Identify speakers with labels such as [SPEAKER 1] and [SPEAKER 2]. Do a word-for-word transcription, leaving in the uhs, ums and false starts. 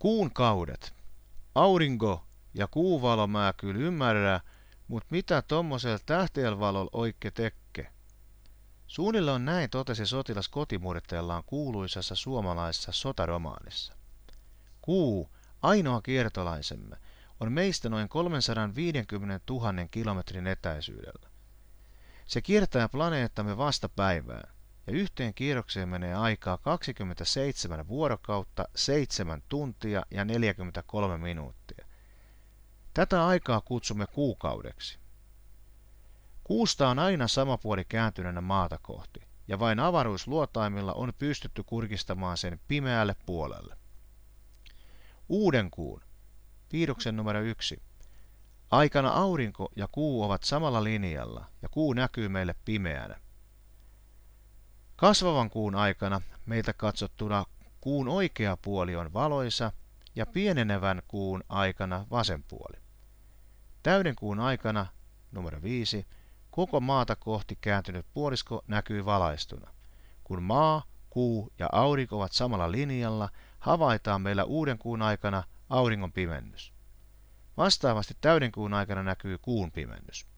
[SPEAKER 1] Kuun kaudet. Aurinko ja kuuvalo mä kyllä ymmärrä, mut mitä tommosel tähtielvalol oikee tekke? Suunnilleen näin totesi sotilas kotimurteellaan kuuluisassa suomalaisessa sotaromaanissa. Kuu, ainoa kiertolaisemme, on meistä noin kolmesataaviisikymmentätuhatta kilometrin etäisyydellä. Se kiertää planeettamme vasta päivää, ja yhteen kierrokseen menee aikaa kaksikymmentäseitsemän vuorokautta, seitsemän tuntia ja neljäkymmentäkolme minuuttia. Tätä aikaa kutsumme kuukaudeksi. Kuusta on aina sama puoli kääntyneenä maata kohti, ja vain avaruusluotaimilla on pystytty kurkistamaan sen pimeälle puolelle. Uuden kuun, piirroksen numero yksi. Aikana aurinko ja kuu ovat samalla linjalla, ja kuu näkyy meille pimeänä. Kasvavan kuun aikana meiltä katsottuna kuun oikea puoli on valoisa, ja pienenevän kuun aikana vasen puoli. Täyden kuun aikana, numero viisi, koko maata kohti kääntynyt puolisko näkyy valaistuna. Kun maa, kuu ja aurinko ovat samalla linjalla, havaitaan meillä uuden kuun aikana auringon pimennys. Vastaavasti täyden kuun aikana näkyy kuun pimennys.